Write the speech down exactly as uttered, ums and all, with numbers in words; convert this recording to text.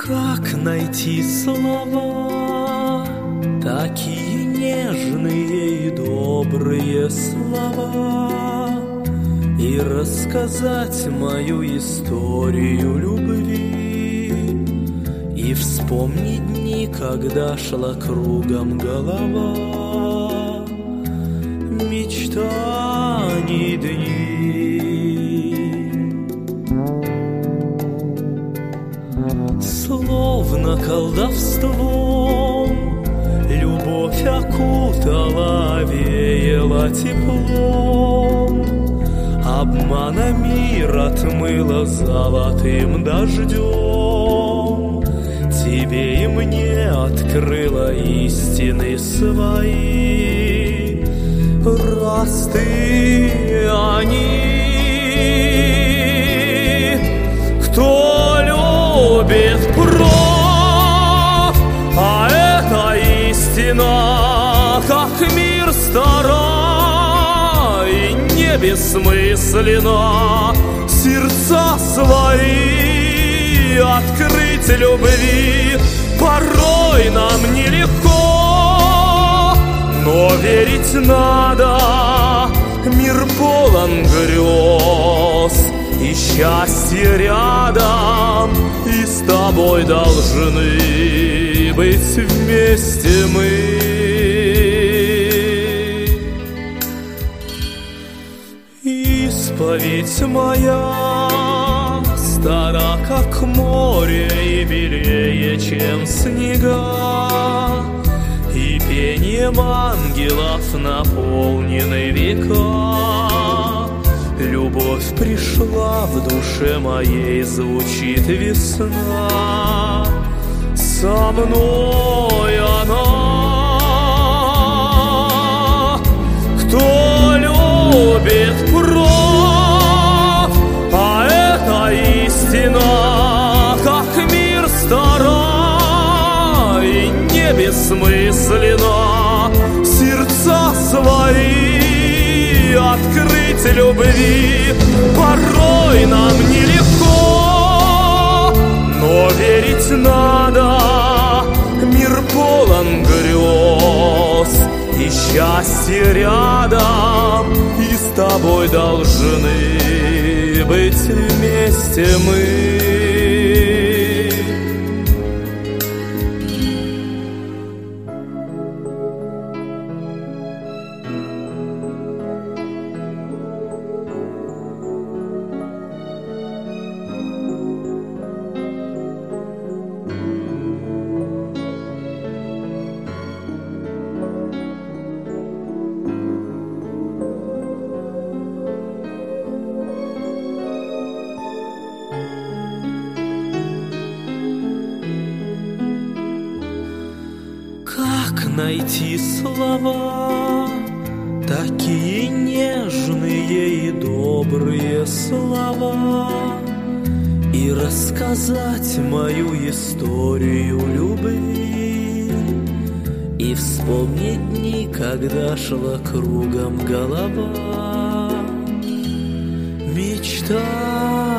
Как найти слова, такие нежные и добрые слова, и рассказать мою историю любви, и вспомнить дни, когда шла кругом голова, мечтаний дни. Словно колдовством любовь окутала, веяла теплом, обмана мир отмыла золотым дождем, тебе и мне открыла истины свои, простые они. Кто любит прав, а это истина, как мир стара и не бессмысленно сердца свои открыть любви. Порой нам нелегко, но верить надо, мир полон грез, и счастье рядом, и с тобой должны быть вместе мы. Исповедь моя стара, как море, и белее, чем снега, и пением ангелов наполнены века. Любовь пришла в душе моей, звучит весна, со мной она. Кто любит прав, а это истина, как мир стара и не бессмысленно сердца свои открыть любви. Порой нам нелегко, но верить надо, мир полон грез, и счастье рядом, и с тобой должны быть вместе мы. Найти слова, такие нежные и добрые слова, и рассказать мою историю любви, и вспомнить дни, когда шла кругом голова, мечта.